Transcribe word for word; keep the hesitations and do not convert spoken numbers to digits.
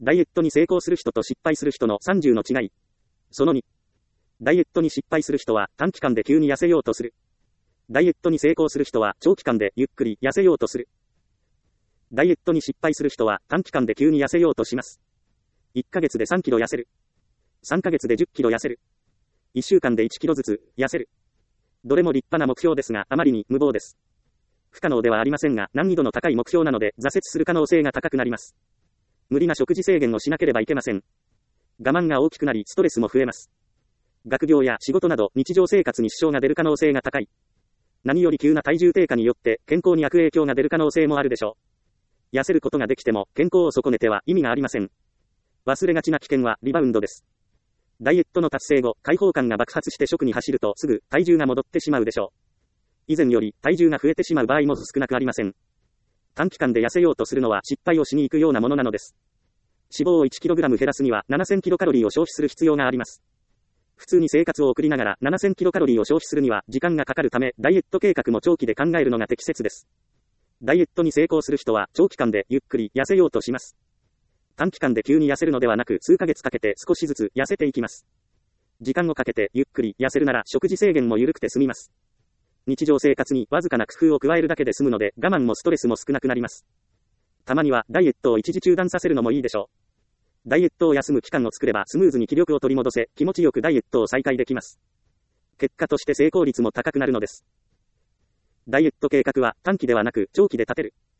ダイエットに成功する人と失敗する人のさんじゅうの違い。そのに。ダイエットに失敗する人は短期間で急に痩せようとする。ダイエットに成功する人は長期間でゆっくり痩せようとする。ダイエットに失敗する人は短期間で急に痩せようとします。いっかげつでさんキロ痩せる。さんかげつでじゅっキロ痩せる。いっしゅうかんでいちキロずつ痩せる。どれも立派な目標ですがあまりに無謀です。不可能ではありませんが難易度の高い目標なので挫折する可能性が高くなります。無理な食事制限をしなければいけません。我慢が大きくなりストレスも増えます。学業や仕事など日常生活に支障が出る可能性が高い。何より急な体重低下によって健康に悪影響が出る可能性もあるでしょう。痩せることができても健康を損ねては意味がありません。忘れがちな危険はリバウンドです。ダイエットの達成後、解放感が爆発して食に走るとすぐ体重が戻ってしまうでしょう。以前より体重が増えてしまう場合も少なくありません。短期間で痩せようとするのは失敗をしに行くようなものなのです。脂肪を いちキログラム 減らすにはななせんキロカロリーを消費する必要があります。普通に生活を送りながらななせんキロカロリーを消費するには時間がかかるため、ダイエット計画も長期で考えるのが適切です。ダイエットに成功する人は長期間でゆっくり痩せようとします。短期間で急に痩せるのではなく数ヶ月かけて少しずつ痩せていきます。時間をかけてゆっくり痩せるなら食事制限も緩くて済みます。日常生活にわずかな工夫を加えるだけで済むので我慢もストレスも少なくなります。たまにはダイエットを一時中断させるのもいいでしょう。ダイエットを休む期間を作ればスムーズに気力を取り戻せ、気持ちよくダイエットを再開できます。結果として成功率も高くなるのです。ダイエット計画は短期ではなく長期で立てる。